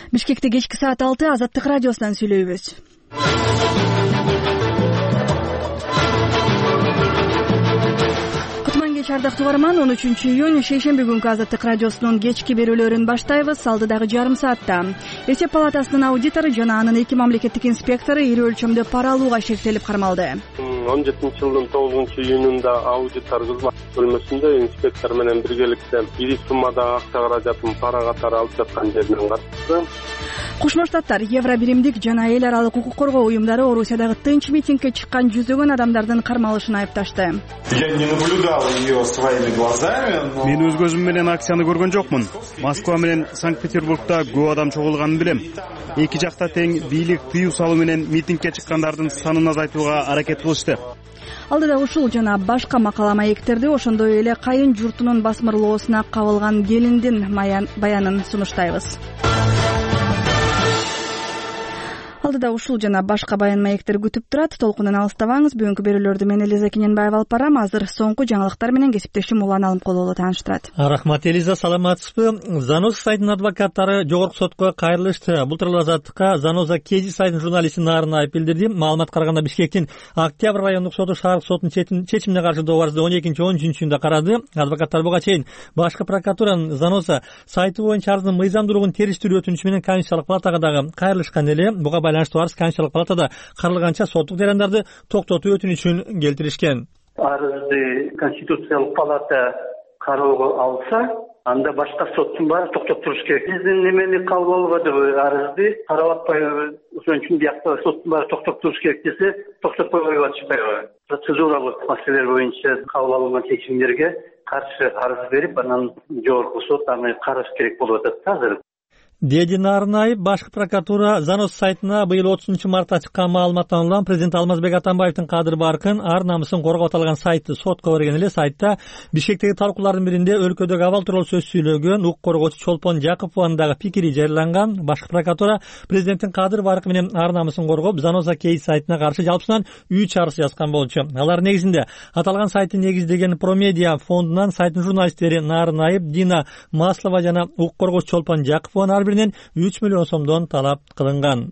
Бишкекте кечки саат 6 Азаттык радиосунан сүйлөйбүз. Кутман кеч ардактуу угарман, 13-июнь шейшемби күнкү Азаттык радиосунун кечки берүүлөрүн баштайбыз. Алдыдагы жарым саатта Эсеп палатасынын аудитору жана анын 2 мамлекеттик инспектору ири өлчөмдө пара алууга шектелип кармалды. 17-жылдын 9-июнунда аудитор кызмат бөлмөсүндө инспектор менен биргеликте ири суммадагы акча каражатын пара катары алып жаткан жеринен катышты. Кошмо Штаттар Евробиримдик жана эл аралык укук коргоо уюмдары Орусиядагы тынч митингге чыккан жүздөгөн адамдардын кармалышын айыпташты. Мен өз көзүм менен акцияны көргөн жокмун. Москва менен Санкт-Петербургда көп адам чогулганын билем. Эки жакта тең бийлик тыюу салуу менен митингге чыккандардын санын азайтууга аракет кылышты. Алдыда ушул жана башка макала маектерди, ошондой эле кайын журтунун басмырлоосуна кабылган келиндин баянын сунуштайбыз. Алдыда ушул жана башка баян маектер күтүп турат. Толкундан алыстабаңыз. Бүгүнкү берүүлөрдү мен Элиза Кененбаева алып барам. Азыр соңку жаңылыктар менен кесиптешим Улан Алымкулова тааныштырат. Рахмат Элиза, саламатсызбы? Заноза сайтынын адвокаттары жогорку сотко кайрылышты. Бул тууралуу Азаттыкка Заноза Кези сайтынын журналисти Нарын Айып билдирди. Маалымат караганда Бишкектин Октябрь райондук соту шаарк сотунун чечимине каршы добарызды 12-13-июнда карады. Адвокаттар буга чейин башкы прокуратуранын Заноза сайты боюнча арыздын мыйзамдуулугун териштирүү өтүнүчү менен Конституциялык палатага дагы кайрылышкан эле. Буга байланыштуу арыз Конституциялык палатада каралганча соттук жарандарды токтотуу өтүнүчүн келтиришкен. Арызды Конституциялык палата кароого алса, анда башка соттун баары токтоп туруш керек. Биздин немени кабыл алып атып, арызды карап атпайбы, ошон үчүн биякта соттун баары токтоп туруш керек десе, токтотпой коюп атышпайбы. Процедуралык маселелер боюнча кабыл алынган чечимдерге каршы арыз берип, анан жогорку сот аны караш керек болуп атат азыр. Деди Нарынаев. Башкы прокуратура Заноза сайтына быйыл 30-мартта чыккан маалыматтан улам президент Алмазбек Атамбаевдин кадыр баркын, ар намысын коргоп аталган сайты сотко берген эле. Сайтта Бишкектеги талкуулардын биринде өлкөдөгү абал тууралуу сөз сүйлөгөн укук коргоочу Чолпон Жакупованын дагы пикири жарыяланган. Башкы прокуратура президенттин кадыр баркы менен ар намысын коргоп, Заноза Кези сайтына каршы жалпысынан 3 арыз жазган болчу. Алар негизинде аталган сайтты негиздеген Промедиа фондунан сайттын журналисттери Нарынаев, Дина Маслова жана укук коргоочу Чолпон Жакупованын биринен 3 миллион сомдон талап кылынган.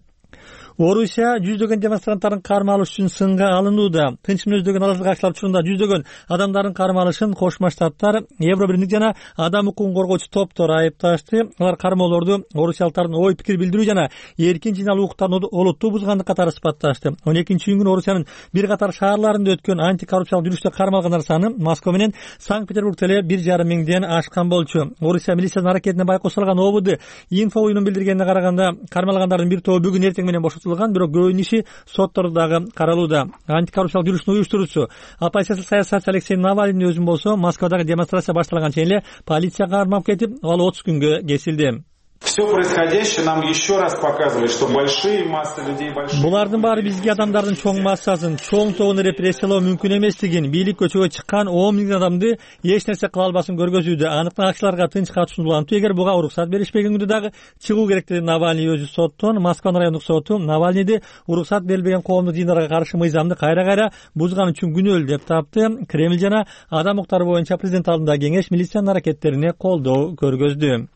Орусия жүздөгөн демонстранттардын карма алыш үчүн сынга алынууда. Тынч мүнөздөгөн алардык акчалар учурунда жүздөгөн адамдардын карма алышын Кошмо Штаттар Евробиримдик жана адам укугун коргоочу топтор айыпташты. Алар кармоолорду орусиялыктардын ой пикир билдирүү жана эркин жыйналуу укуктарын олуттуу бузгандык катары сыпатташты. 12-июнь Орусиянын бир катар шаарларында өткөн антикоррупциялык жүрүштө кармалгандар саны Москва менен Санкт-Петербургда эле 1,5 миңден ашкан болчу. Орусия милициясынын аракетине байкош салган ОВД инфо уюмунун билдиргенине караганда, кармалгандардын бир тобу бүгүн эртең менен бирок көбүнүн иши соттордо дагы каралууда. Антикоррупциялык жүрүштүн уюштуруучусу оппозициялык саясатчы Алексей Навальный өзүн болсо Москвадагы демонстрация башталган чейин эле полицияга кармап кетип, ал 30 күнгө кесилди. Все происходящее нам еще раз показывает, что большие массы людей, Булардын баары бизге адамдардын чоң массасын, чоң тобун репрессиялоо мүмкүн эместигин, бийлик көчөгө чыккан 10 миң адамды эч нерсе кыла албасын көргөзүүдө. Аныктан акчаларга тынч катышууну улантуу, эгер буга уруксат беришпегенде дагы чыгуу керек деди Навальный өзү соттон. Москва райондук соту Навальныйды уруксат берилбеген коомдук жыйындарга каршы мыйзамды кайра-кайра бузган үчүн күнөөлүү деп тапты. Кремль жана адам укуктары боюнча президент алдындагы кеңеш милициянын аракеттерине колдоо көргөздү.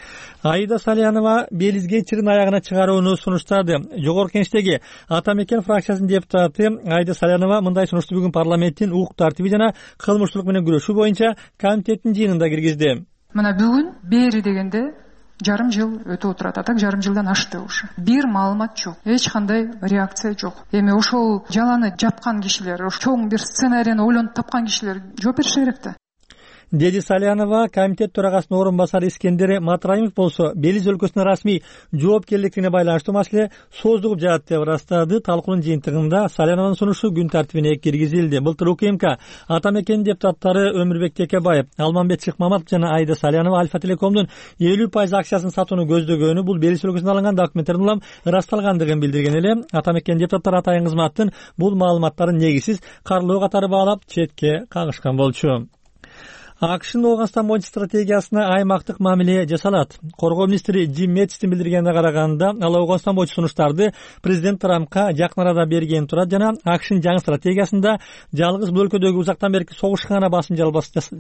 Аида Салянова Белизге чырын аягына чыгарууну сунуштады. Жогорку Кеңештеги Ата Мекен фракциясынын депутаты Аида Салянова мындай сунушту бүгүн парламенттин укук тартиби жана кылмыштуулук менен күрөшүү боюнча комитеттин жыйынында киргизди. Мына бүгүн бери дегенде жарым жыл өтүп отурат. Атак жарым жылдан ашты ушу. Бир маалымат жок. Эч кандай реакция жок. Эми ошол жаланы жапкан кишилер, чоң бир сценарийни ойлонуп тапкан кишилер жооп бериши керек да. Деди Салянова. Комитет төрагасынын орун басары Искендер Матраимов болсо Белиз өлкөсүнүн расмий жоопкерликтигине байланыштуу маселе созулуп жатат деп ырастады. Талкуунун жыйынтыгында Салянованын сунушу күн тартибине киргизилди. Былтыр УКМК Ата Мекен депутаттары Өмүрбек Текебаев, Алмамбет Чыкмаматов жана Аида Салянова Альфа Телекомдун 50% акциясын сатууну көздөгөнү, бул Белиз өлкөсүнөн алынган документтердин улам ырасталгандыгын билдирген эле. Ата Мекен депутаттары атайын кызматтын бул маалыматтарын негизсиз карлоо катары баалап четке кагышкан болчу. АКШнын Оогунстан боюнча стратегиясына аймактык мамиле жасалат. Коргоо министри Джим Мэттистин билдиргенине караганда, ал Оогунстан боюнча сунуштарды президент Трампка жакын арада берген турат жана АКШнын жаңы стратегиясында жалгыз бул өлкөдөгү узактан берки согушка гана басым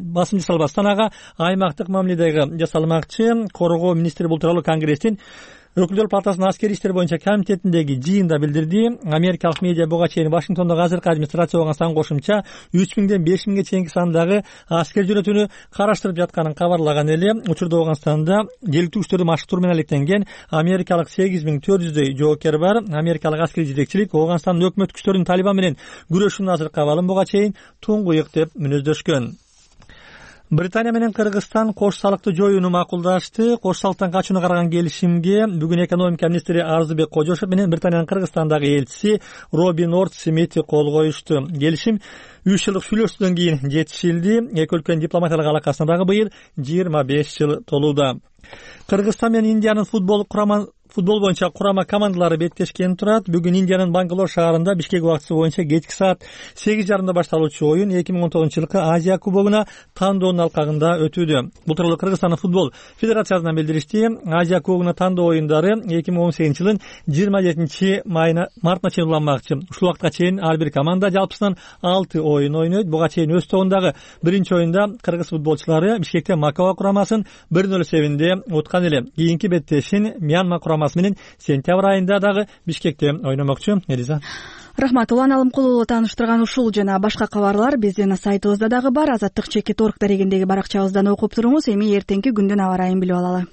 жасалбастан ага аймактык мамиле дагы жасалмакчы. Коргоо министри бул тууралуу Конгресстин Өкүлдөр палатасынын аскерий иштер боюнча комитетиндеги жыйында билдирди. Америкалык медиа буга чейин Вашингтондогу азыркы администрация болгон сан кошумча 3000ден 5000ге чейинки сандагы аскер жөнөтүүнү караштырып жатканын кабарлаган эле. Учурда Ооганстанда желектүү күчтөрдү машыктыруу менен алектенген америкалык 8400дөй жоокер бар. Америкалык аскерий жетекчилик Ооганстандын өкмөт күчтөрүнүн Талибан менен күрөшүүнүн азыркы абалын буга чейин туңгуйук деп мүнөздөшкөн. Британия менен Кыргызстан кош салыкты жоюуну макулдашты. Кош салыктан качууну караган келишимге бүгүн экономика министри Арзыбек Кожошов менен Британиянын Кыргызстандагы элчиси Робин Орд Смит кол коюшту. Келишим 3 жылдык сүйлөшүүдөн кийин жетишилди. Эки өлкөнүн дипломатиялык алакасына дагы быйыл 25 жыл толууда. Кыргызстан менен Индиянын футбол боюнча курама командалары беттешкен турат. Бүгүн Индиянын Бангалор шаарында Бишкек убактысы боюнча кечки саат 8:30 башталуучу оюн 2019-жылкы Азия кубогуна тандоонун алкагында өтүүдө. Бул тууралуу Кыргызстандын футбол федерациясынан билдиришти. Азия кубогуна тандоо оюндары 2018-жылдын 27-мартына чейин уланмакчы. Ушул убакытка чейин ар бир команда жалпысынан 6 оюн ойнойт. Буга чейин өз тобундагы биринчи оюнда кыргыз футболчулары Бишкекте Макава курамасын 1-0 эсебинде уткан эле. Кийинки беттешин Мьянма курамасы менен сентябрь айында дагы Бишкекте ойномокчу. Элиза. Рахмат. Улан Алымкулова тааныштырган ушул жана башка кабарлар биздин сайтыбызда дагы бар. Азаттык.org дарегиндеги баракчабыздан окуп туруңуз. Эми эртеңки күндүн аба ырайын билип алалы.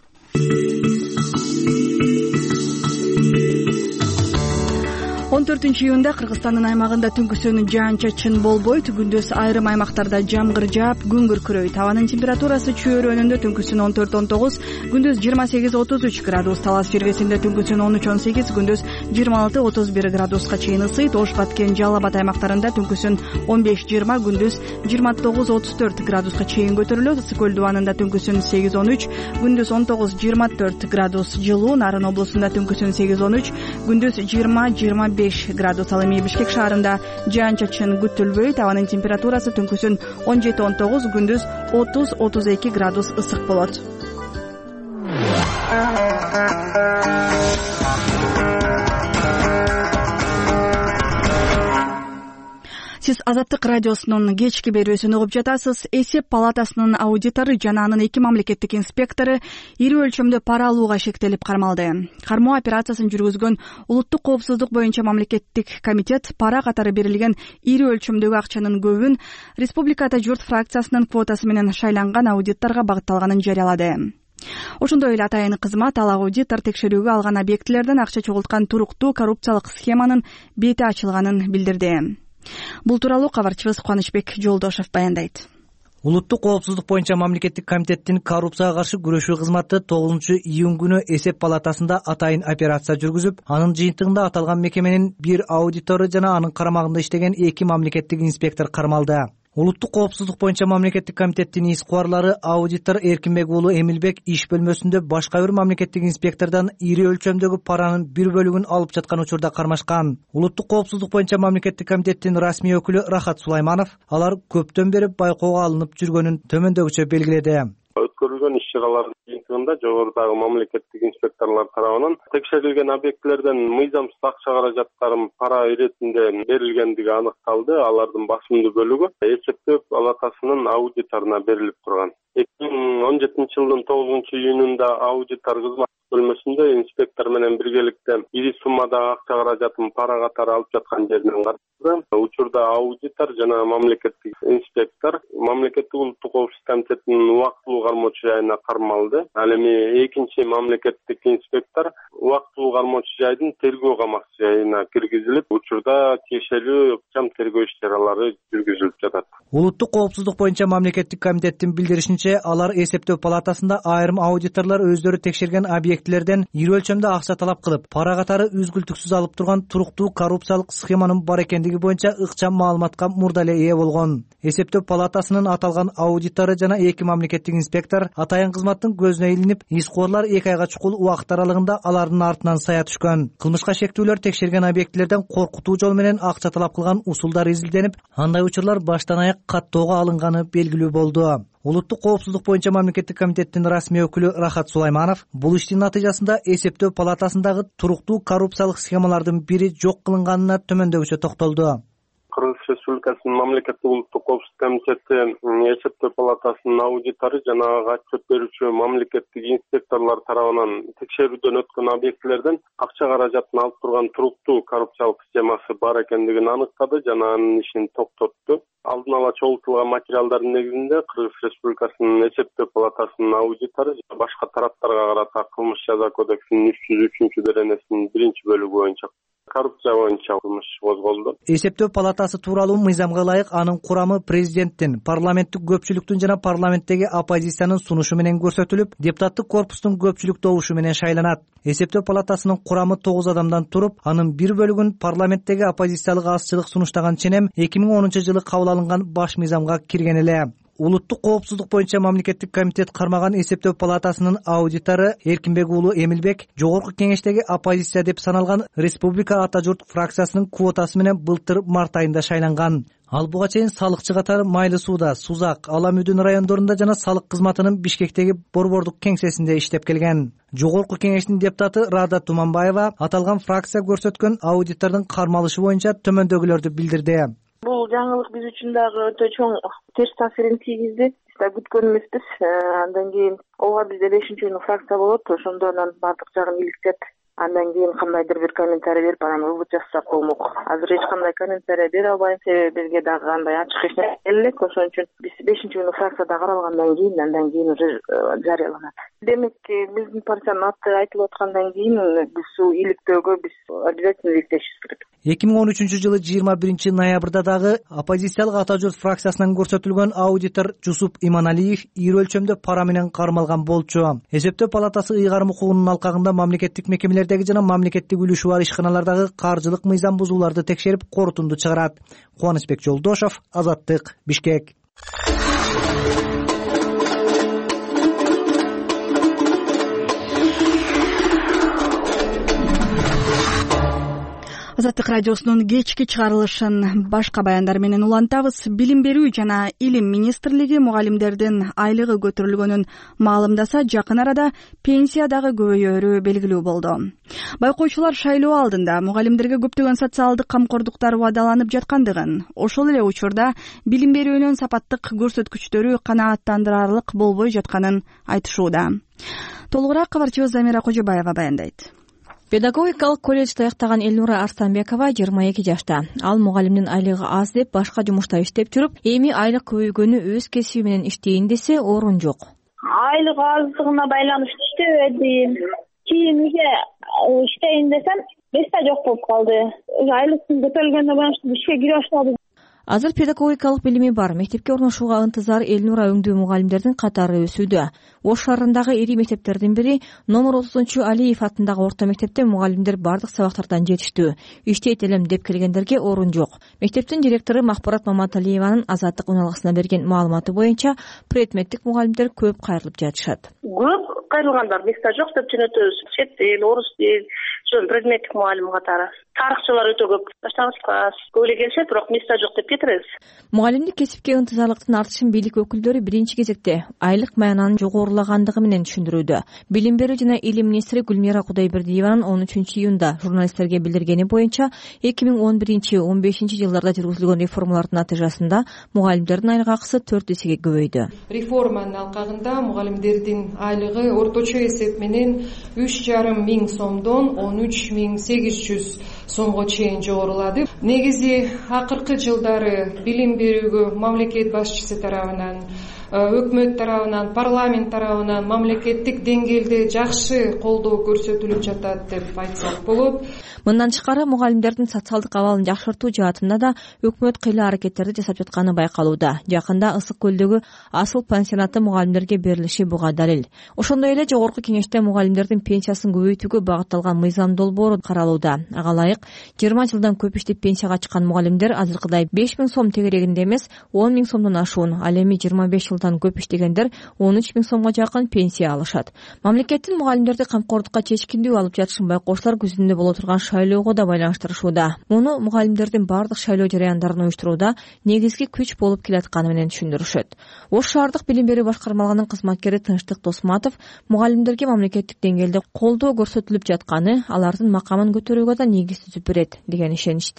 14-июнда Кыргызстандын аймагында түнкүсүн жаан-чачын болбойт. Күндүз айрым аймактарда жамгыр жаап, күн күркүрөйт. Абанын температурасы чөйрөнүндө түнкүсүн 14-19, күндүз 28-33 градус. Талас жергесинде түнкүсүн 13-18, күндүз 26-31 градуска чейин ысыйт. Ош, Баткен, Жалал Абад аймактарында түнкүсүн 15-20, күндүз 29-34 градуска чейин көтөрүлөт. Ысык көл дубанында түнкүсүн 8-13, күндүз 19-24 градус. Жылуу Нарын облусунда түнкүсүн 8-13, күндүз 20-25 градус. Ал эми Бишкек шаарында жаан-чачын күтүлбөйт. Абанын температурасы түнкүсүн 17-19, күндүз 30-32 градус ысык болот. Сиз Азаттык радиосунун кечки берүүсүн угуп жатасыз. Эсеп палатасынын аудитору жана анын 2 мамлекеттик инспектору ири өлчөмдө пара алууга шектелип кармалды. Кармоо операциясын жүргүзгөн Улуттук коопсуздук боюнча мамлекеттик комитет пара катары берилген ири өлчөмдөгү акчанын көбүн Республикада журт фракциясынын квотасы менен шайланган аудиторго багытталганын жарыялады. Ошондой эле атайын кызмат ал аудитор текшерүүгө алган объектилерден акча чогулткан туруктуу коррупциялык схеманын бети ачылганын билдирди. Бул тууралуу кабарчыбыз Кубанычбек Жолдошев баяндайт. Улуттук коопсуздук боюнча мамлекеттик комитеттин коррупцияга каршы күрөшүү кызматы 9-июнь күнү эсеп палатасында атайын операция жүргүзүп, анын жыйынтыгында аталган мекеменин бир аудитору жана анын карамагында иштеген 2 мамлекеттик инспектор кармалды. Улуттук коопсуздук боюнча мамлекеттик комитеттин иш-кубарлары аудитор Эркинбек уулу Эмилбек иш бөлмөсүндө башка бир мамлекеттик инспектордон ири өлчөмдөгү паранын бир бөлүгүн алып жаткан учурда кармашкан. Улуттук коопсуздук боюнча мамлекеттик комитеттин расмий өкүлү Рахат Сулайманов алар көптөн бери байкоого алынып жүргөнүн төмөндөгүчө белгиледи. Өткөрүлгөн иш-чаралардын жыйынтыгында жогорудагы мамлекеттик инспекторлор тарабынан текшерилген объектилерден мыйзамсыз акча каражаттарын пара иретинде берилгендиги аныкталды. Алардын басымдуу бөлүгү эсептөө палатасынын аудиторуна берилип турган. 2017-жылдын 9-июнунда аудитор кызмат бөлмөсүндө инспектор менен биргеликте ири суммадагы акча каражатын пара катары алып жаткан жеринен каралды. Учурда аудитор жана мамлекеттик инспектор мамлекеттик улуттук коопсуздук комитетинин убактылуу кармоочу жайына кармалды. Ал эми экинчи мамлекеттик инспектор убактылуу кармоочу жайдын тергөө камакчы жайына киргизилип, учурда тиешелүү чам тергөө иш-чаралары жүргүзүлүп жатат. Улуттук коопсуздук боюнча мамлекеттик комитеттин билдиришинче, алар эсептөө палатасында айрым аудиторлор өздөрү текшерген объектилерден ири өлчөмдө акча талап кылып, пара катары үзгүлтүксүз алып турган туруктуу коррупциялык схеманын бар экендиги боюнча ыкчам маалыматка мурда эле ээ болгон. Эсептөө палатасынын аталган аудитору жана 2 мамлекеттик инспектор атайын кызматтын көзүнө илинип, иш-кубарлар 2 айга чукул убакыт аралыгында алардын артынан сая түшкөн. Кылмышка шектүүлөр текшерген объектилерден коркутуу жол менен акча талап кылган усулдар изилденип, андай учурлар баштан аяк каттоого алынганы белгилүү болду. Улуттук коопсуздук боюнча мамлекеттик комитеттин расмий өкүлү Рахат Сулайманов бул иштин натыйжасында эсептөө палатасындагы туруктуу коррупциялык схемалардын бири жок кылынганына төмөндөгүчө токтолду. Кыргыз Республикасынын мамлекеттик улуттук коопсуздук комитети эсептөө палатасынын аудитору жанагы отчет берүүчү мамлекеттик инспекторлор тарабынан текшерүүдөн өткөн объектилерден акча каражатын алып турган туруктуу коррупциялык схемасы бар экендигин аныктады жана анын ишин токтотту. Алдын ала чогултулган материалдардын негизинде Кыргыз Республикасынын эсептөө палатасынын аудитору башка тараптарга карата кылмыш жаза кодексинин 303-беренесинин 1-бөлүгү боюнча коррупция боюнча кылмыш козголду. Эсептөө палатасы тууралуу мыйзамга ылайык анын курамы президенттин, парламенттик көпчүлүктүн жана парламенттеги оппозициянын сунушу менен көрсөтүлүп, депутаттык корпустун көпчүлүк добушу менен шайланат. Эсептөө палатасынын курамы 9 адамдан туруп, анын 1 бөлүгүн парламенттеги оппозициялык азчылык сунуштаган ченем 2010-жылы кабыл алынган баш мыйзамга кирген эле. Улуттук коопсуздук боюнча мамлекеттик комитет кармаган эсептөө палатасынын аудитору Эркинбек уулу Эмилбек жогорку кеңештеги оппозиция деп саналган Республика Ата журт фракциясынын квотасы менен былтыр март айында шайланган. Ал буга чейин салыкчы катары Майлы сууда, Сузак, Аламүдүн райондорунда жана салык кызматынын Бишкектеги борбордук кеңсесинде иштеп келген. Жогорку кеңештин депутаты Рада Туманбаева аталган фракция көрсөткөн аудитордун кармалышы боюнча төмөндөгүлөрдү билдирди. Бул жаңылык биз үчүн дагы өтө чоң терс таасирин тийгизди. Биз да күткөн эмеспиз. Андан кийин ооба бизде 5-уюлдук фракция болот, ошондо анан бардык жагын иликтеп, андан кийин кандайдыр бир комментарий берип анан вывод жасасак болмок. Азыр эч кандай комментарий бере албайм, себеби бизге дагы андай ачык эч нерсе элек. Ошон үчүн биз 5-уюлдук фракцияда каралгандан кийин андан кийин уже жарыяланат. Демек биздин партиянын аты айтылып аткандан кийин биз иликтөөгө биз обязательно иликтешибиз керек. 2013-жылы 21 ноябрда дагы оппозициялык Ата журт фракциясынан көрсөтүлгөн аудитор Жусуп Иманалиев ийри өлчөмдө пара менен кармалган болчу. Эсептөө палатасы ыйгарым укугунун алкагында мамлекеттик мекемелердеги жана мамлекеттик үлүшү бар ишканалардагы каржылык мыйзам бузууларды текшерип корутунду чыгарат. Кубанычбек Жолдошов, Азаттык, Бишкек. Азаттык радиосунун кечки чыгарылышын башка баяндар менен улантабыз. Билим берүү жана илим министрлиги мугалимдердин айлыгы көтөрүлгөнүн маалымдаса, жакын арада пенсия дагы көбөйөөрү белгилүү болду. Байкоочулар шайлоо алдында мугалимдерге көптөгөн социалдык камкордуктар убадаланып жаткандыгын, ошол эле учурда билим берүүнүн сапаттык көрсөткүчтөрү канааттандырарлык болбой жатканын айтышууда. Толугураак кабарчыбыз Замира Кожобаева баяндайт. Педагогикалык колледжди аяктаган Элнура Арстанбекова 22 жашта. Ал мугалимдин айлыгы аз деп башка жумушта иштеп жүрүп, эми айлык көбөйгөнү өз кесиби менен иштейин десе орун жок. Айлык аздыгына байланыштуу иштебедим. Кийин үйгө иштейин десем, месте жок болуп калды. Айлыктын көтөрүлгөнүнө байланыштуу ишке кире баштадым. Азыр педагогикалык билими бар. Мектепке орношууга ынтызар Элнура өңдүү мугалимдердин катары өсүүдө. Ош шаарындагы ири мектептердин бири номер 30 Алиев атындагы орто мектепте мугалимдер бардык сабактардан жетиштүү. Иштейт элем деп келгендерге орун жок. Мектептин директору Махбурат Маматалиеванын Азаттык уналгысына берген маалыматы боюнча предметтик мугалимдер көп кайрылып жатышат. Көп кайрылгандар места жок деп жөнөтөбүз. Чет тил, орус тил, предметтик мугалим катары. Тарыхчылар өтө көп. Баштангыч класс көп эле келишет, бирок места жок деп кетиребиз. Мугалимдик кесипке ынтызарлыктын артышын бийлик өкүлдөрү биринчи кезекте айлык маянанын жогорулагандыгы менен түшүндүрүүдө. Билим берүү жана илим министри Гүлмира Кудайбердиеванын 13 июнда журналисттерге билдиргени боюнча 2011-15 жылдарда жүргүзүлгөн реформалардын натыйжасында мугалимдердин айлык акысы 4 эсеге көбөйдү. Реформанын алкагында мугалимдердин айлыгы орточо эсеп менен 3,5 миң сомдон 13.800 сомго чейин жогорулады. Негизи акыркы жылдары билим берүүгө мамлекет башчысы тарабынан, өкмөт тарабынан, парламент тарабынан мамлекеттик деңгээлде жакшы колдоо көрсөтүлүп жатат деп айтсак болот. Мындан тышкары мугалимдердин социалдык абалын жакшыртуу жаатында да өкмөт кыйла аракеттерди жасап жатканы байкалууда. Жакында Ысык көлдөгү Асыл пансионаты мугалимдерге берилиши буга далил. Ошондой эле жогорку кеңеште мугалимдердин пенсиясын көбөйтүүгө багытталган мыйзам долбоору каралууда. Ага ылайык 20 жылдан көп иштеп пенсияга чыккан мугалимдер азыркыдай 5 миң сом тегерегинде эмес 10 миң сомдон ашуун, ал эми 25 жылдан көп иштегендер 13 миң сомго жакын пенсия алышат. Мамлекеттин мугалимдерди камкордукка чечкиндүү алып жатышын байкоочулар күзүндө боло турган шайлоого да байланыштырышууда. Муну мугалимдердин бардык шайлоо жарыяндарын уюштурууда негизги күч болуп келатканы менен түшүндүрүшөт. Ош шаардык билим берүү башкармалыгынын кызматкери Тынчтык Досматов мугалимдерге мамлекеттик деңгээлде колдоо көрсөтүлүп жатканы алардын макамын көтөрүүгө да негиз түзүп берет деген ишеничте.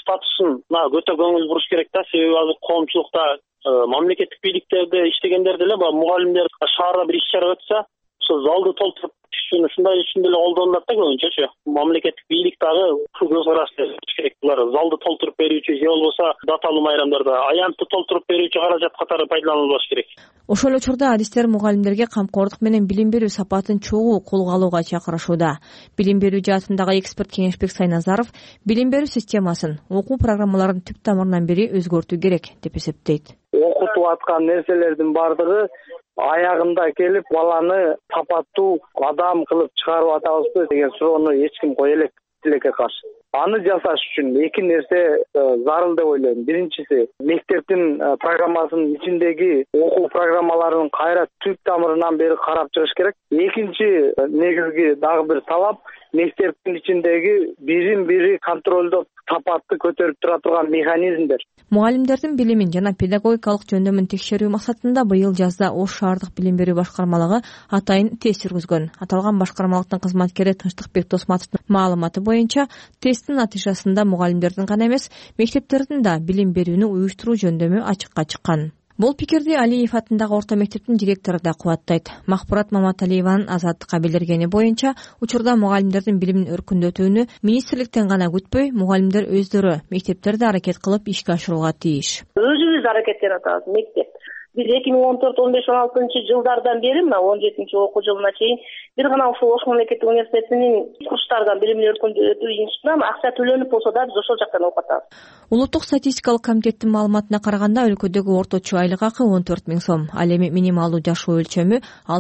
статусуна өтө көңүл буруш керек да. Себеби азыр коомчулукта мамлекеттик бийликтерде иштегендер деле баягы мугалимдер шаарда бир иш-чара өтсө, ошо залды толтуруп түшүн ушундай үчүн деле колдонулат да көбүнчөчү. Мамлекеттик бийлик дагы көз караш керек. Булар залды толтуруп берүүчү же болбосо даталуу майрамдарда аянтты толтуруп берүүчү каражат катары пайдаланылбаш керек. Ошол эле учурда адистер мугалимдерге камкордук менен билим берүү сапатын чогуу колго алууга чакырышууда. Билим берүү жаатындагы эксперт Кеңешбек Сайназаров билим берүү системасын, окуу программаларын түп тамырынан бери өзгөртүү керек деп эсептейт. Окутуп аткан нерселердин бардыгы аягында келип баланы сапаттуу адам кылып чыгарып атабызбы деген суроону эч ким кое элек тилекке каршы. Аны жасаш үчүн эки нерсе зарыл деп ойлойм. Биринчиси, мектептин программасынын ичиндеги окуу программаларын кайра түп тамырынан бери карап чыгыш керек. Экинчи негизги дагы бир талап, мектептин ичиндеги бирин бири контролдоп сапатты көтөрүп тура турган механизмдер. Мугалимдердин билимин жана педагогикалык жөндөмүн текшерүү максатында быйыл жазда Ош шаардык билим берүү башкармалыгы атайын тест жүргүзгөн. Аталган башкармалыктын кызматкери Тынчтыкбек Досматовдун маалыматы боюнча, тесттин натыйжасында мугалимдердин гана эмес, мектептердин да билим берүүнү уюштуруу жөндөмү ачыкка чыккан. Бул пикирди Алиев атындагы орто мектептин директору да кубаттайт. Махпурат Маматалиеванын Азаттыкка билдиргени боюнча, учурда мугалимдердин билимин өркүндөтүүнү министрликтен гана күтпөй, мугалимдер өздөрү мектептерде аракет кылып ишке ашырууга тийиш. Өзүбүз аракеттенип атабыз мектеп. Биз 2014-15-16 жылдардан бери мына 17 окуу жылына чейин бир гана ушул Ош мамлекеттик университетинин курстардан билимин өркүндөтүү институтунан акча төлөнүп болсо да биз ошол жактан окуп атабыз. Улуттук статистикалык комитеттин маалыматына караганда өлкөдөгү орточо айлык акы 14 000 сом, ал эми минималдуу жашоо өлчөмү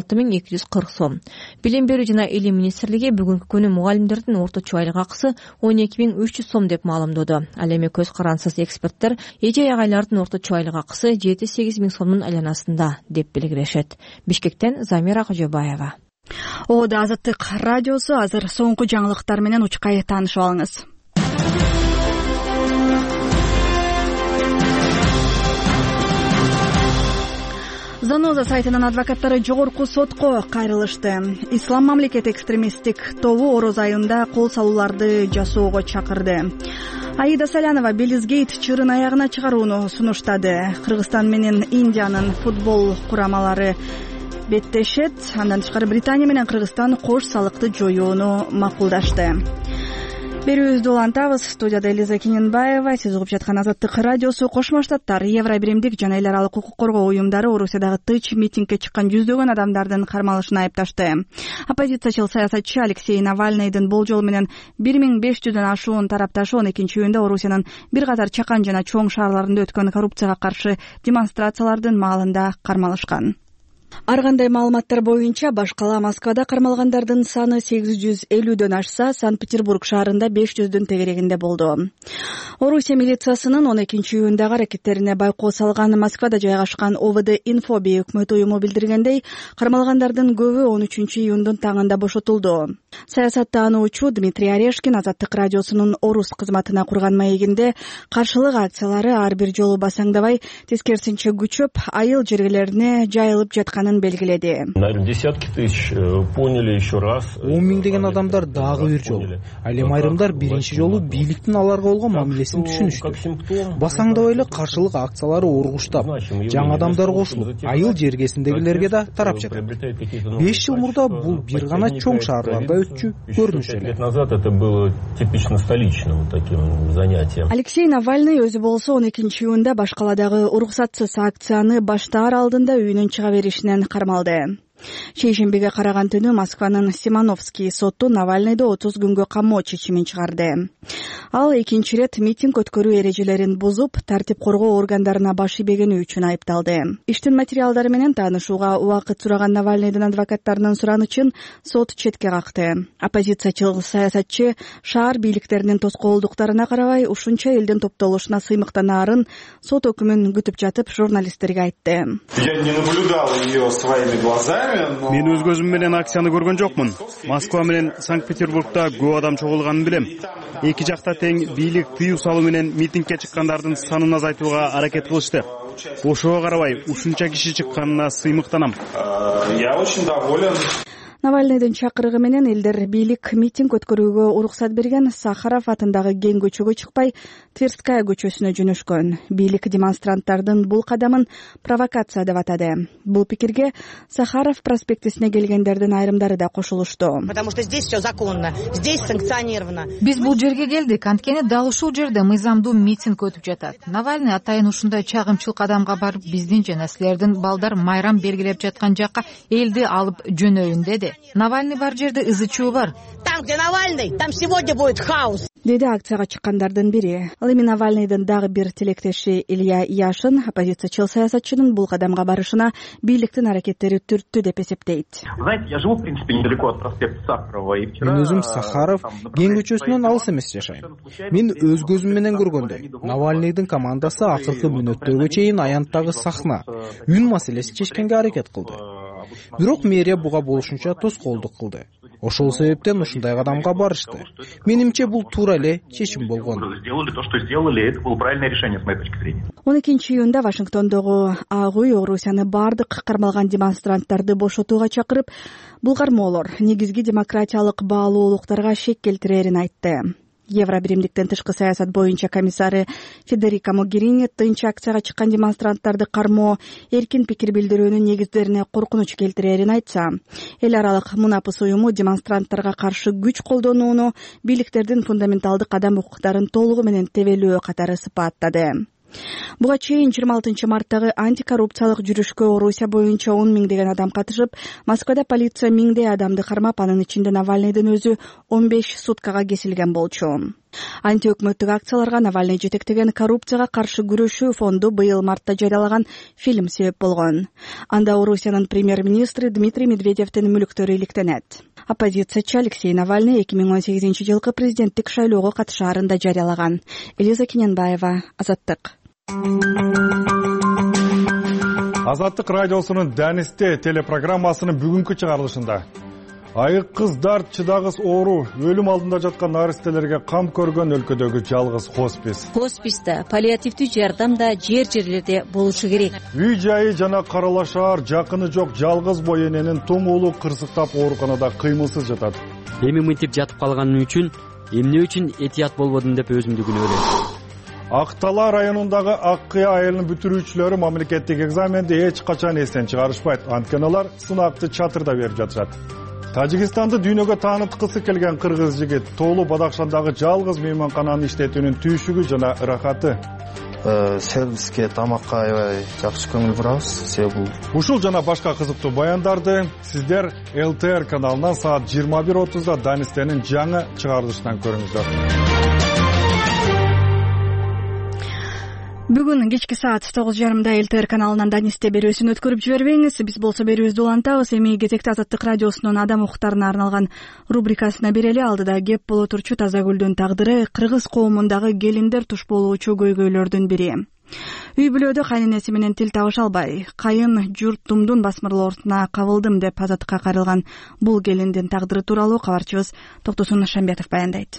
6240 сом. Билим берүү жана илим министрлиги бүгүнкү күнү мугалимдердин орточо айлык акысы 12300 сом деп маалымдоду. Ал эми көз карансыз эксперттер эже агайлардын орточо айлык акысы 7-8 000 сомдун айланасында деп белгилешет. Бишкектен Замира Кожобаева. Ода Азаттык радиосу азыр соңку жаңылыктар менен учкай таанышып алыңыз. Заноза сайтынын адвокаттары жогорку сотко кайрылышты. Ислам мамлекет экстремисттик тобу ороз айында кол салууларды жасоого чакырды. Аида Салянова Белизгейт чырын аягына чыгарууну сунуштады. Кыргызстан менен Индиянын футбол курамалары беттешет. Андан тышкары Британия менен Кыргызстан кош салыкты жоюуну макулдашты. Берүүбүздү улантабыз. Студияда Элиза Кененбаева. Сиз угуп жаткан Азаттык радиосу. Кошмо Штаттар, Евробиримдик жана эл аралык укук коргоо уюмдары Орусиядагы тыч митингге чыккан жүздөгөн адамдардын кармалышын айыпташты. Оппозициячыл саясатчы Алексей Навальныйдын болжол менен 1500дөн ашуун тарапташы 12-июнда Орусиянын бир катар чакан жана чоң шаарларында өткөн коррупцияга каршы демонстрациялардын маалында кармалышкан. Ар кандай маалыматтар боюнча баш кала Москвада кармалгандардын саны 850дөн ашса, Санкт-Петербург шаарында 500дүн тегерегинде болду. Орусия милициясынын 12-июндагы аракеттерине байкоо салган Москвада жайгашкан ОВД Инфо өкмөт уюму билдиргендей, кармалгандардын көбү 13-июндун таңында бошотулду. Саясаттануучу Дмитрий Орешкин Азаттык радиосунун Орус кызматына курган маегинде каршылык акциялары ар бир жолу басаңдабай, тескерисинче күчөп, айыл жергелерине жайылып жатканын белгиледи. Десятки тысяч поняли еще раз. 10 миңдеген адамдар дагы бир жолу. Ал эми айрымдар биринчи жолу бийликтин аларга болгон мамилесин түшүнүштү. Басаңдабай эле каршылык акциялары ургуштап, жаңы адамдар кошулуп, айыл жергесиндегилерге да тарап жатат. 5 жыл мурда бул бир гана чоң шаарларда өтчү көрүнүш эле. Лет назад это было типично столичным таким занятием. Алексей Навальный өзү болсо 12-июнда баш каладагы уруксатсыз акцияны баштаар алдында үйүнөн чыга беришинен кармалды. Шейшембиге караган түнү Москванын Симоновский соту Навальныйды 30 күнгө камоо чечимин чыгарды. Ал экинчи ирет митинг өткөрүү эрежелерин бузуп, тартип коргоо органдарына баш ийбегени үчүн айыпталды. Иштин материалдары менен таанышууга убакыт сураган Навальныйдын адвокаттарынын суранычын сот четке какты. Оппозициячыл саясатчы шаар бийликтеринин тоскоолдуктарына карабай, ушунча элдин топтолушуна сыймыктанаарын сот өкүмүн күтүп жатып журналисттерге айтты. Я не наблюдал ее своими глазами. Мен өз көзүм менен акцияны көргөн жокмун. Москва менен Санкт-Петербургда көп адам чогулганын билем. Эки жакта тең бийлик тыюу салуу менен митингге чыккандардын санын азайтууга аракет кылышты. Ошого карабай, ушунча киши чыкканына сыймыктанам. Я очень доволен. Навальныйдын чакырыгы менен элдер бийлик митинг өткөрүүгө уруксат берген Сахаров атындагы кең көчөгө чыкпай, Тверская көчөсүнө жөнөшкөн. Бийлик демонстранттардын бул кадамын провокация деп атады. Бул пикирге Сахаров проспектисине келгендердин айрымдары да кошулушту. Потому что здесь все законно, здесь санкционировано. Биз бул жерге келдик, анткени дал ушул жерде мыйзамдуу митинг өтүп жатат. Навальный атайын ушундай чагымчыл кадамга барып, биздин жана силердин балдар майрам белгилеп жаткан жакка элди алып жөнөйүн деди. Навальный бар жерде ызы-чуу бар. Там, где Навальный, там сегодня будет хаос. Деди акцияга чыккандардын бири. Ал эми Навальныйдын дагы бир тилектеши Илья Яшин оппозициячыл саясатчынын бул кадамга барышына бийликтин аракеттери түрттү деп эсептейт. Знаете, я живу, в принципе, недалеко от проспекта Сахарова, и вчера... Мен өзүм Сахаров кең көчөсүнөн алыс эмес жашайм. Мен өз көзүм менен көргөндөй. Навальныйдын командасы акыркы мүнөттөргө чейин аянттагы сахна, үн маселеси чечкенге аракет кылды. Бирок мэрия буга болушунча тоскоолдук кылды. Ошол себептен ушундай кадамга барышты. Менимче бул туура эле чечим болгон. Сделали то, что сделали, это было правильное решение, с моей точки зрения. 12-июнда Вашингтондогу Ак үй Орусияны бардык кармалган демонстранттарды бошотууга чакырып, бул кармоолор негизги демократиялык баалуулуктарга шек келтирерин айтты. Евробиримдиктен тышкы саясат боюнча комиссары Федерико Могерини тынч акцияга чыккан демонстранттарды кармоо эркин пикир билдирүүнүн негиздерине коркунуч келтирерин айтса, эл аралык Мунапыс уюму демонстранттарга каршы күч колдонууну бийликтердин фундаменталдык адам укуктарын толугу менен тебелөө катары сыпаттады. Буга чейин 26 марттагы антикоррупциялык жүрүшкө Орусия боюнча 10 миңдеген адам катышып, Москвада полиция миңдей адамды кармап, анын ичинде Навальныйдын өзү 15 суткага кесилген болчу. Антиөкмөттүк акцияларга Навальный жетектеген коррупцияга каршы күрөшүү фонду быйыл мартта жарыялаган фильм себеп болгон. Анда Орусиянын премьер-министри Дмитрий Медведевдин мүлктөрү иликтенет. Оппозициячы Алексей Навальный 2018-жылкы президенттик шайлоого катышаарын да жарыялаган. Элиза Кененбаева, Азаттык. Азаттык радиосунун Дэнисте телепрограммасынын бүгүнкү чыгарылышында айык кыздар чыдагыс оору, өлүм алдында жаткан наристелерге кам көргөн өлкөдөгү жалгыз хоспис. Хосписта паллиативдүү жардам да жер-жерлерде болушу керек. Үй жайы жана каралашаар жакыны жок жалгыз бой эненин тоң уулу кырсыктап ооруканада кыймылсыз жатат. Эми мынтип жатып калганым үчүн эмне үчүн этият болбодум деп өзүмдү күнөөлөйм. Ак Талаа районундагы Ак Кыя айылынын бүтүрүүчүлөрү мамлекеттик экзаменди эч качан эстен чыгарышпайт. Анткени алар сынакты чатырда берип жатышат. Тажикстанды дүйнөгө тааныткысы келген кыргыз жигит Тоолу Бадакшандагы жалгыз мейманкананы иштетүүнүн түйшүгү жана ырахаты. Сервиске, тамакка аябай жакшы көңүл бурабыз. Себеби ушул жана башка кызыктуу баяндарды сиздер ЛТР каналынан саат 21:30да Данистенин жаңы чыгарылышынан көрүңүздөр. Бүгүн кечки саат 9:30 ЛТР каналынан Данисте берүүсүн өткөрүп жибербеңиз. Биз болсо берүүбүздү улантабыз. Эми кезекте Азаттык радиосунун адам укуктарына арналган рубрикасына берели. Алдыда кеп боло турчу Тазагүлдүн тагдыры кыргыз коомундагы келиндер туш болуучу көйгөйлөрдүн бири. Үй бүлөдө кайненеси менен тил табыша албай, кайын журтумдун басмырлоосуна кабылдым деп азаттыкка кайрылган бул келиндин тагдыры тууралуу кабарчыбыз Токтосун Шамбетов баяндайт.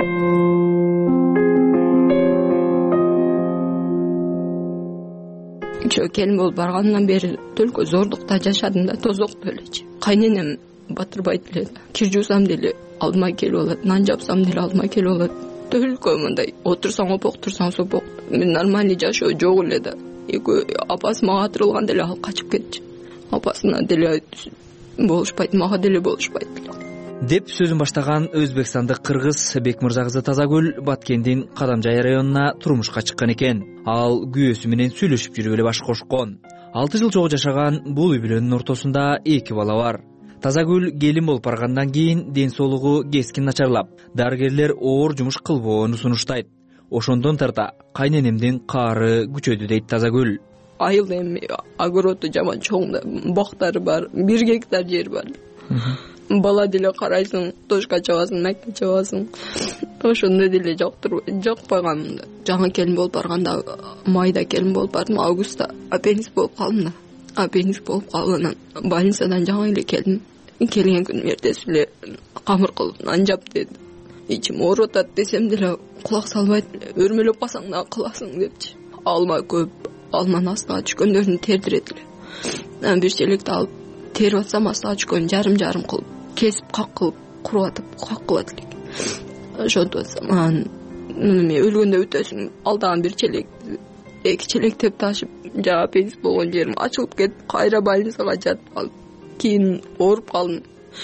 Келин болуп баргандан бери только зордукта жашадым да, тозокто элечи. Кайненем батырбайт эле. Кир жуусам деле алдыма келип алат, нан жапсам деле алдыма келип алат. Только мындай отурсаң опок, турсаң сопок. Мен нормальный жашоо жок эле да. Апасы мага атырылган деле ал качып кетчи. Апасына деле болушпайт, мага деле болушпайт. Деп сөзүн баштаган өзбекстандык кыргыз Бекмырза кызы Тазагүл Баткендин Кадамжай районуна турмушка чыккан экен. Ал күйөөсү менен сүйлөшүп жүргөлө баш кошкон. 6 жыл чогуу жашаган бул үй бүлөнүн ортосунда 2 бала бар. Тазагүл келин болуп баргандан кийин ден соолугу кескин начарлап, дарыгерлер оор жумуш кылбоону сунуштайт. Ошондон тарта кайненемдин каары күчөдү дейт Тазагүл. Айыл эми огороду жаман чоң да, бактары бар, 1 гектар жер бар. Бала деле карайсың, тошка чабасың, макка чабасың. Ошондой деле жокпагам да. Жаңы келин болуп барганда, майда келин болуп бардым, августта аппендикс болуп калдым да. Аппендикс болуп калгандан больницадан жаңы эле келдим. Келген күнү эртеси эле камыр кылып нан жап деди. Ичим ооруп атат десем деле кулак салбайт, өрмөлөп калсаң да кыласың депчи. Алма көп, алманын астына түшкөндөрүн тердирет эле. Бир челекти алып терип атсам астына түшкөн жарым кылып кесип какылып куруп атып какылат элек. Ошондо анан мен өлгөндө өтөсүң алдаган бир челек, 2 челектеп ташып, жана пенис болгон жерим ачылып кетип, кайра больницага жатып калдым. Кийин ооруп калдым.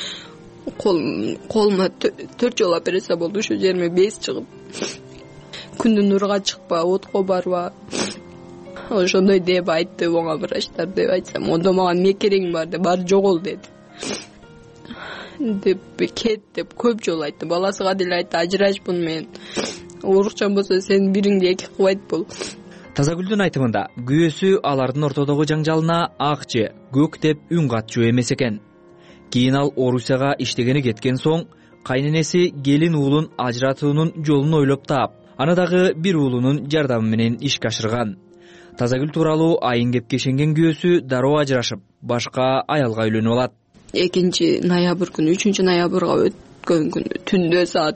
Колума 4 жолу операция болду. Ошо жериме без чыгып, күндүн нуруга чыкпа, отко барба. Ошондой деп айтты оңа врачтар, деп айтсам, ондо мага эмне керегиң бар деп, баары жогол деди. Деп кет деп көп жолу айтты. Баласыга деле айтты, ажырашпын мен. Оорукчан болсо сен бириңди 2 кылбайт бол. Тазагүлдүн айтымында күйөөсү алардын ортодогу жаңжалына ак же көк деп үн катчу эмес экен. Кийин ал Орусияга иштегени кеткен соң кайненеси келин уулун ажыратуунун жолун ойлоп таап, аны дагы бир уулунун жардамы менен ишке ашырган. Тазагүл тууралуу айын кепке ишенген күйөөсү дароо ажырашып, башка аялга үйлөнүп алат. 2 ноябрь күнү, 3 ноябрга өткөн күнү түндө саат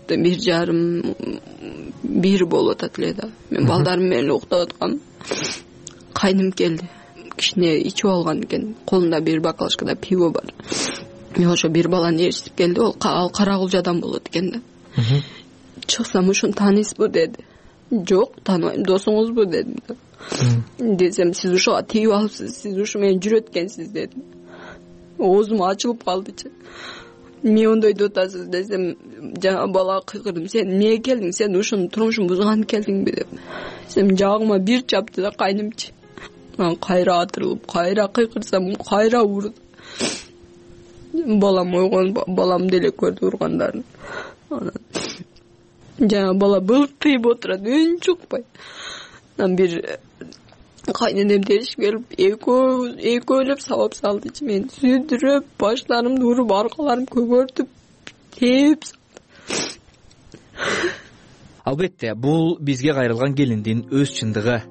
1:30-1 болуп атат эле да. Мен балдарым менен уктап аткам. Кайным келди. Кичине ичип алган экен. Колунда бир баклажкада пиво бар. Мен ошо бир баланы ээрчитип келди. Ал Карагулжадан болот экен да. Чыксам, ушуну таанысызбы деди. Жок, тааныбайм, досуңузбу дедим. Десем, сиз ушуга тийип алыпсыз, сиз ушу менен жүрөт экенсиз дедим. Оозум ачылып калдычы. Эмне ондойду атасыз десем, жана бала кыйкырдым, сен эмнеге келдиң, сен ушунун турмушун бузганы келдиңби деп. Сен жагыма бир чапты да кайнымчы. Мен кайра атырылып, кайра кыйкырсам, кайра урду. Балам ойгон, балам деле көрдү ургандарын. Жана бала былтыйып отурат, үн чыкпай. Анан бир кайненем дешип келип, экөөлөп сабап салдычы. Мен сүйдүрүп, баштарымды уруп, аркаларым көгөртүп, тээп салды. Албетте, бул бизге кайрылган келиндин өз чындыгы.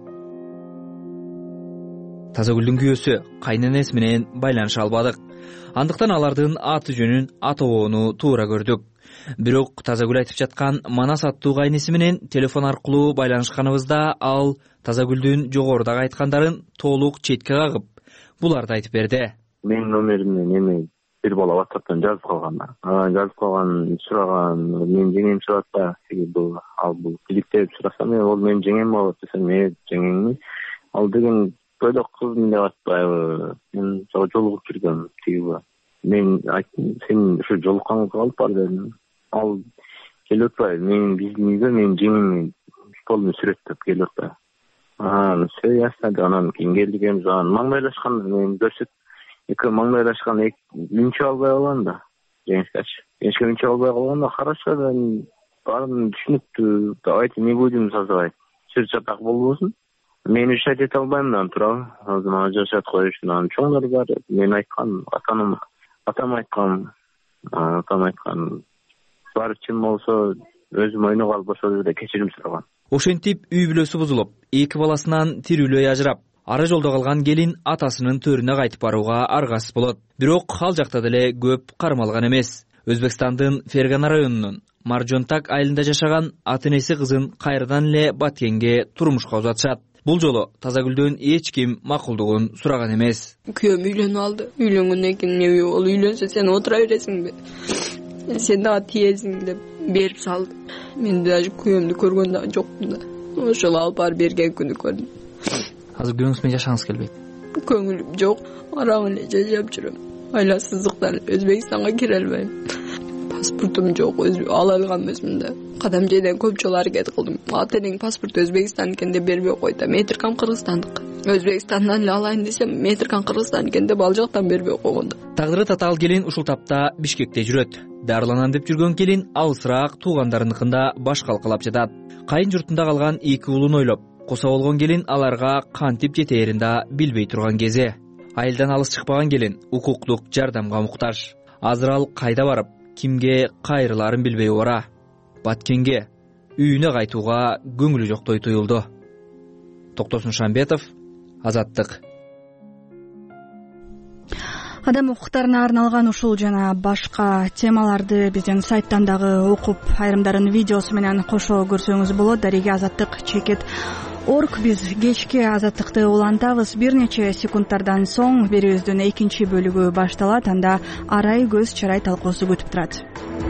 Тазагүлдүн күйөөсү кайненеси менен байланыша албадык. Андыктан алардын аты жөнүн атобоону туура көрдүк. Бирок Тазагүл айтып жаткан Манас аттуу кайнеси менен телефон аркылуу байланышканыбызда ал Тазагүлдүн жогорудагы айткандарын толук четке кагып, буларды айтып берди. Менин номеримден эми бир бала WhatsApp'тан жазып калган. Жазып калган, сураган, мен жеңем сурап атпайбы, бул клиптеп сурасам, ол менин жеңем болот десем, жеңеңми? Ал деген бөлөк кызым деп атпайбы? Мен жолугуп жүргөм тиги. Мен айттым, сен ушу жолукканга калып бар дедим. Ал келип атпайбы? Мен биздин үйгө менин жеңемми столун сүрөттөп келип атпайбы? Все ясно. Анан кийин келдик, анан маңдайлашкан, мен көрсөт, экөө маңдайлашкан, үнчү албай калган да. Жеңишке үнчү албай калган да, хорошо, баарын түшүнүптү. Давайте не будем создавать. Сөз чатак болбосун. Мен решать эте албайм да, туурабы? Азыр ажырашат коюшун, анан чоңдор бар. Мен айткан, атам айткан, баары чын болсо, өзүм ойногуп алып ошол жерде кечирим сураган. Ошентип үй бүлөсү бузулуп, 2 баласынан тирүүлөй ажырап, ара жолдо калган келин атасынын төрүнө кайтып барууга аргасыз болот. Бирок ал жакта деле көп кармалган эмес. Өзбекстандын Фергана районунун Маржонтак айылында жашаган ата-энеси кызын кайрадан эле Баткенге турмушка узатышат. Бул жолу Тазагүлдөн эч ким макулдугун сураган эмес. Күйөөм үйлөнүп алды. Үйлөнгөндөн кийин ол үйлөнсө сен отура бересиңби? Сен дагы тиесиң деп берип салды. Мен даже күйөөмдү көргөн да жокмун да. Ошол алып барып берген күнү көрдүм. Азыр күйөөңүз менен жашагыңыз келбейт? Көңүлүм жок, араң эле жашап жүрөм. Айласыздыктан Өзбекстанга кире албайм. Паспортум жок, ала алган эмесмин да. Кадам жайдан көп жолу аракет кылдым. Ата-энең паспорту Өзбекстан экен деп бербей койду. Метркам Кыргызстандык. Өзбекстандан эле алайын десем, Метркам Кыргызстан экен деп ал жактан бербей койгондо. Тагдыры татаал келин ушул тапта Бишкекте жүрөт. Дарыланам деп жүргөн келин алысыраак туугандарыныкында баш калкалап жатат. Кайын журтунда калган 2 уулун ойлоп, косо болгон келин аларга кантип жетээрин да билбей турган кези. Айылдан алыс чыкпаган келин укуктук жардамга муктаж. Азыр ал кайда барып, кимге кайрыларын билбей бара. Баткенге, үйүнө кайтууга көңүлү жоктой туюлду. Токтосун Шамбетов, Азаттык. Адам укуктарына арналган ушул жана башка темаларды биздин сайттан дагы окуп, айрымдарын видеосу менен кошо көрсөңүз болот. Дареги Азаттык /. орг биз кечки азаттыкты улантабыз. Бир нече секундтардан соң берүүбүздүн экинчи бөлүгү башталат. Анда арай көз чарай талкуусу күтүп турат.